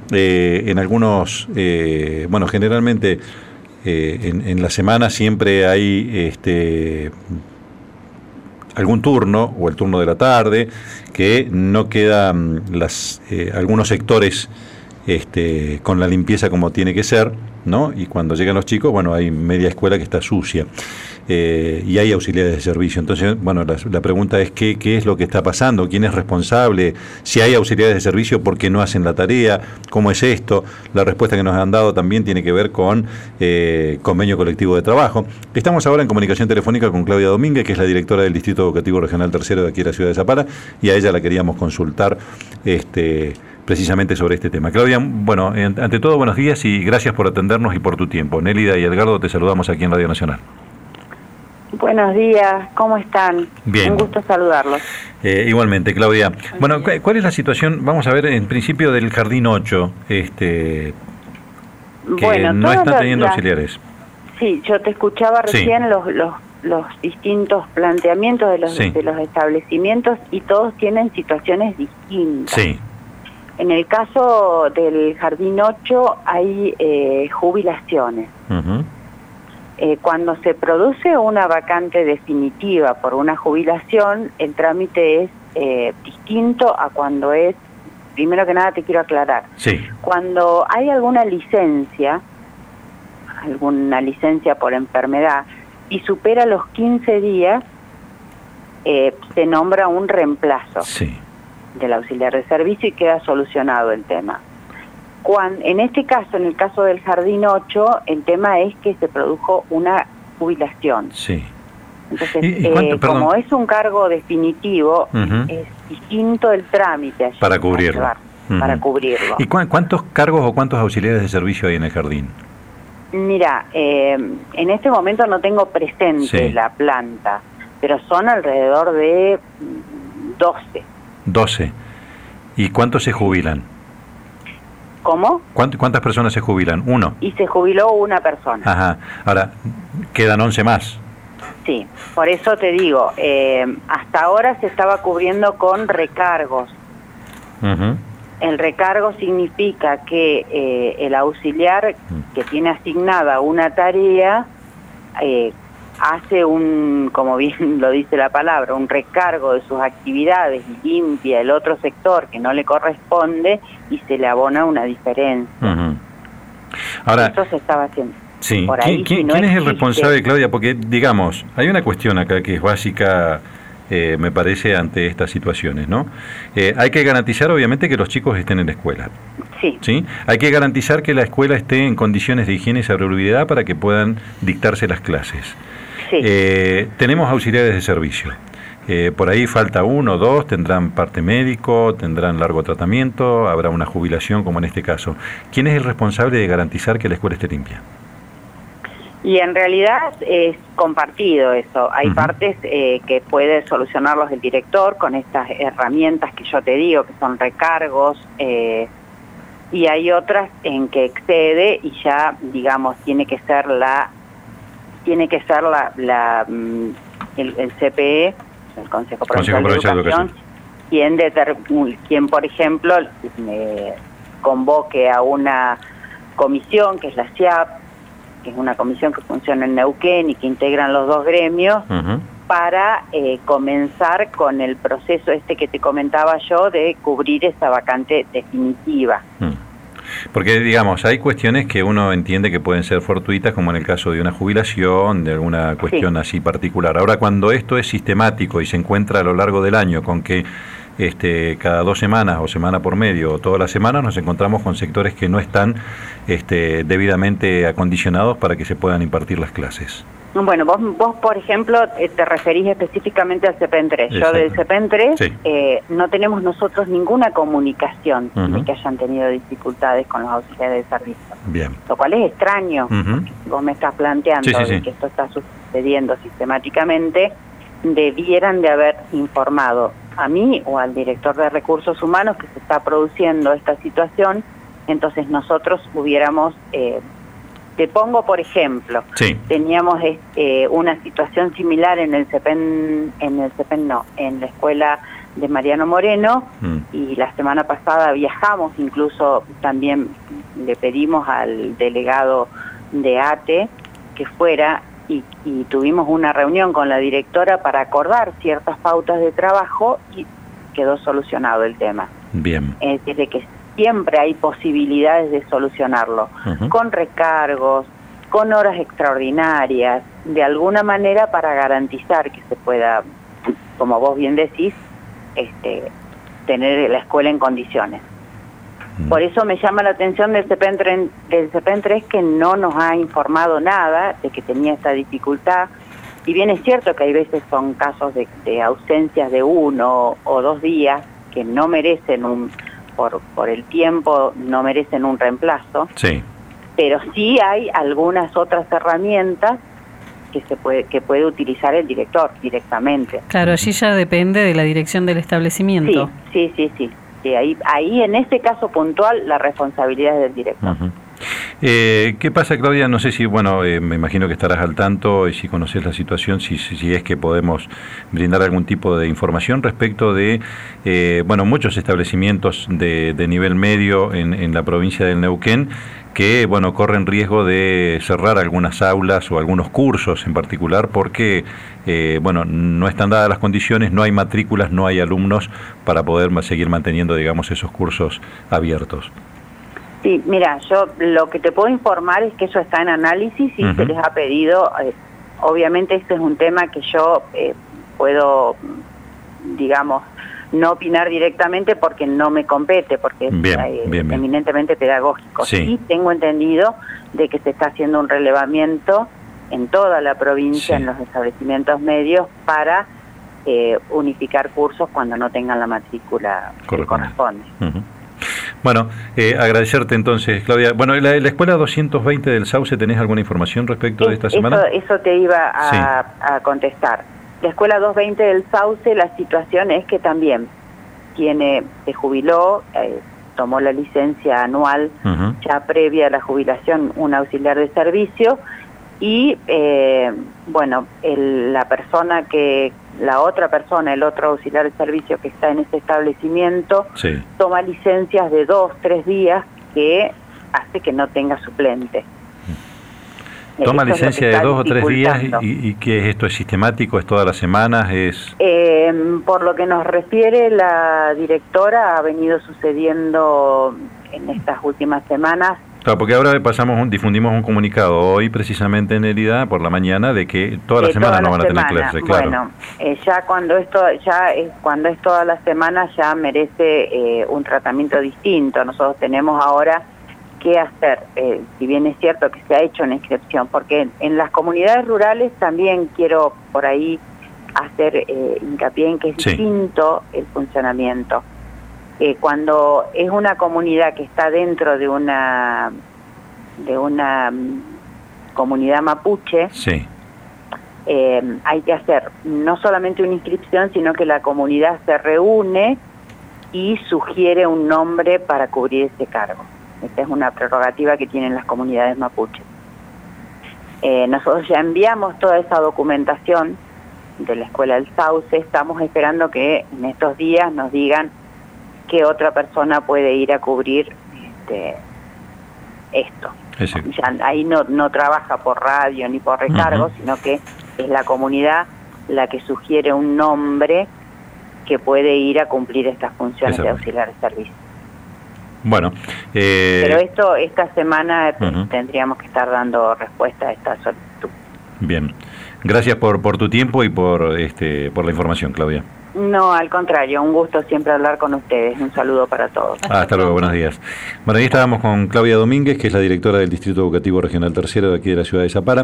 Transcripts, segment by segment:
en algunos, bueno, generalmente en la semana siempre hay algún turno, o el turno de la tarde, que no quedan algunos sectores con la limpieza como tiene que ser, ¿no? Y cuando llegan los chicos, bueno, hay media escuela que está sucia, y hay auxiliares de servicio. Entonces, bueno, la pregunta es ¿qué es lo que está pasando? ¿Quién es responsable? Si hay auxiliares de servicio, ¿por qué no hacen la tarea? ¿Cómo es esto? La respuesta que nos han dado también tiene que ver con convenio colectivo de trabajo. Estamos ahora en comunicación telefónica con Claudia Domínguez, que es la directora del Distrito Educativo Regional Tercero de aquí de la ciudad de Zapala, y a ella la queríamos consultar precisamente sobre este tema. Claudia, bueno, ante todo, buenos días y gracias por atendernos y por tu tiempo. Nélida y Edgardo, te saludamos aquí en Radio Nacional. Buenos días, ¿cómo están? Bien. Un gusto saludarlos. Igualmente, Claudia. Bueno, ¿cuál es la situación? Vamos a ver, en principio, del Jardín 8, que bueno, no están teniendo auxiliares. Sí, yo te escuchaba recién los distintos planteamientos de los establecimientos y todos tienen situaciones distintas. Sí. En el caso del Jardín 8 hay jubilaciones. Uh-huh. Cuando se produce una vacante definitiva por una jubilación, el trámite es distinto a cuando es, primero que nada te quiero aclarar, cuando hay alguna licencia por enfermedad y supera los 15 días, se nombra un reemplazo del auxiliar de servicio y queda solucionado el tema. En este caso, en el caso del Jardín 8, el tema es que se produjo una jubilación. Sí. Entonces, como es un cargo definitivo, es distinto el trámite allí para cubrirlo. Para cubrirlo. ¿Y cuántos cargos o cuántos auxiliares de servicio hay en el jardín? Mira, en este momento no tengo presente la planta, pero son alrededor de 12. 12. ¿Y cuántos se jubilan? ¿Cómo? ¿Cuántas personas se jubilan? ¿Uno? Y se jubiló una persona. Ajá. Ahora, quedan 11 más. Sí, por eso te digo, hasta ahora se estaba cubriendo con recargos. Uh-huh. El recargo significa que el auxiliar que tiene asignada una tarea hace como bien lo dice la palabra, un recargo de sus actividades y limpia el otro sector que no le corresponde y se le abona una diferencia. Uh-huh. Ahora, eso se estaba haciendo. Sí. Por ahí, ¿Quién es el responsable, Claudia? Porque, digamos, hay una cuestión acá que es básica, me parece, ante estas situaciones, ¿no? Hay que garantizar, obviamente, que los chicos estén en la escuela. ¿Sí? Hay que garantizar que la escuela esté en condiciones de higiene y salubridad para que puedan dictarse las clases. Tenemos auxiliares de servicio. Por ahí falta 1 o 2, tendrán parte médico, tendrán largo tratamiento, habrá una jubilación como en este caso. ¿Quién es el responsable de garantizar que la escuela esté limpia? Y en realidad es compartido eso. Hay partes que puede solucionarlos el director con estas herramientas que yo te digo, que son recargos, y hay otras en que excede y ya, digamos, tiene que ser el CPE, el Consejo Provincial de Educación, quien, por ejemplo, convoque a una comisión, que es la SIAP, que es una comisión que funciona en Neuquén y que integran los dos gremios, para comenzar con el proceso que te comentaba yo de cubrir esa vacante definitiva. Porque, digamos, hay cuestiones que uno entiende que pueden ser fortuitas, como en el caso de una jubilación, de alguna cuestión así particular. Ahora, cuando esto es sistemático y se encuentra a lo largo del año con que cada 2 semanas o semana por medio o todas las semanas nos encontramos con sectores que no están debidamente acondicionados para que se puedan impartir las clases. Bueno, vos por ejemplo, te referís específicamente al CEPEN 3. Yo del CEPEN 3 no tenemos nosotros ninguna comunicación de que hayan tenido dificultades con los auxiliares de servicio. Bien. Lo cual es extraño, porque vos me estás planteando de que esto está sucediendo sistemáticamente, debieran de haber informado a mí o al director de Recursos Humanos que se está produciendo esta situación, entonces nosotros hubiéramos... Te pongo, por ejemplo, teníamos una situación similar en la escuela de Mariano Moreno, y la semana pasada viajamos, incluso también le pedimos al delegado de ATE que fuera y tuvimos una reunión con la directora para acordar ciertas pautas de trabajo y quedó solucionado el tema. Bien. Es decir, de que siempre hay posibilidades de solucionarlo, con recargos, con horas extraordinarias, de alguna manera para garantizar que se pueda, como vos bien decís, tener la escuela en condiciones. Por eso me llama la atención del CEPEN 3 que no nos ha informado nada de que tenía esta dificultad. Y bien es cierto que hay veces son casos de ausencias de 1 o 2 días que no merecen por el tiempo, no merecen un reemplazo. Sí. Pero sí hay algunas otras herramientas que puede utilizar el director directamente. Claro, allí ya depende de la dirección del establecimiento. Sí. Sí, ahí en ese caso puntual la responsabilidad es del director. ¿Qué pasa, Claudia? No sé si, me imagino que estarás al tanto y si conoces la situación, si es que podemos brindar algún tipo de información respecto de, muchos establecimientos de nivel medio en la provincia del Neuquén que, corren riesgo de cerrar algunas aulas o algunos cursos en particular porque, no están dadas las condiciones, no hay matrículas, no hay alumnos para poder seguir manteniendo, digamos, esos cursos abiertos. Sí, mira, yo lo que te puedo informar es que eso está en análisis y se les ha pedido, obviamente este es un tema que yo puedo, digamos, no opinar directamente porque no me compete, porque es eminentemente pedagógico. Sí, tengo entendido de que se está haciendo un relevamiento en toda la provincia, en los establecimientos medios, para unificar cursos cuando no tengan la matrícula que corresponde. Bueno, agradecerte entonces, Claudia. Bueno, la escuela 220 del Sauce, ¿tenés alguna información respecto de esta semana? Eso te iba a contestar. La escuela 220 del Sauce, la situación es que también se jubiló, tomó la licencia anual ya previa a la jubilación, un auxiliar de servicio, y la otra persona, el otro auxiliar de servicio que está en ese establecimiento, toma licencias de 2-3 días que hace que no tenga suplente. Toma licencia de 2 o 3 días y ¿qué es esto? ¿Es sistemático? ¿Es todas las semanas? Por lo que nos refiere la directora, ha venido sucediendo en estas últimas semanas. Claro, porque ahora difundimos un comunicado hoy precisamente en Elida por la mañana de que toda la semana no van a tener clases, claro. Bueno, ya cuando es toda la semana ya merece un tratamiento distinto. Nosotros tenemos ahora que hacer, si bien es cierto que se ha hecho una inscripción, porque en las comunidades rurales también quiero por ahí hacer hincapié en que es distinto el funcionamiento. Cuando es una comunidad que está dentro de una comunidad mapuche, hay que hacer no solamente una inscripción, sino que la comunidad se reúne y sugiere un nombre para cubrir ese cargo. Esta es una prerrogativa que tienen las comunidades mapuches. Nosotros ya enviamos toda esa documentación de la Escuela del Sauce, estamos esperando que en estos días nos digan qué otra persona puede ir a cubrir esto. Ya ahí no trabaja por radio ni por recargo, sino que es la comunidad la que sugiere un nombre que puede ir a cumplir estas funciones de auxiliar de servicio. Bueno, pero esta semana tendríamos que estar dando respuesta a esta solicitud. Bien, gracias por tu tiempo y por la información, Claudia. No, al contrario, un gusto siempre hablar con ustedes. Un saludo para todos. Hasta luego, buenos días. Bueno, ahí estábamos con Claudia Domínguez, que es la directora del Distrito Educativo Regional Tercero de aquí de la ciudad de Zapala.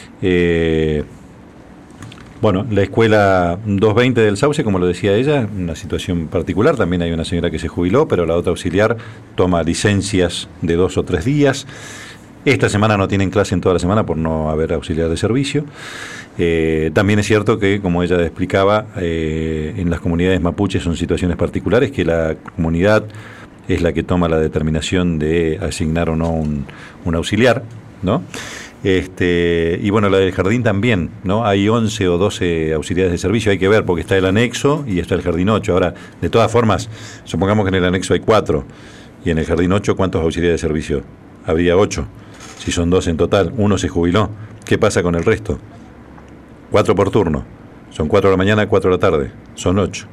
La escuela 220 del Sauce, como lo decía ella, una situación particular. También hay una señora que se jubiló, pero la otra auxiliar toma licencias de 2 o 3 días. Esta semana no tienen clase en toda la semana por no haber auxiliar de servicio. También es cierto que, como ella explicaba, en las comunidades mapuches son situaciones particulares, que la comunidad es la que toma la determinación de asignar o no un auxiliar, ¿no? Y bueno, la del jardín también, ¿no? Hay 11 o 12 auxiliares de servicio, hay que ver, porque está el anexo y está el jardín 8. Ahora, de todas formas, supongamos que en el anexo hay 4, y en el jardín 8, ¿cuántos auxiliares de servicio? Habría 8. Si son 12 en total, uno se jubiló. ¿Qué pasa con el resto? 4 por turno. Son 4 de la mañana, 4 de la tarde. Son 8.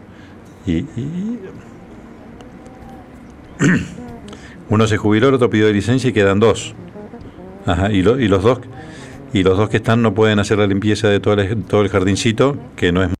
Uno se jubiló, el otro pidió licencia y quedan 2. Ajá, y los dos que están no pueden hacer la limpieza de todo el jardincito, que no es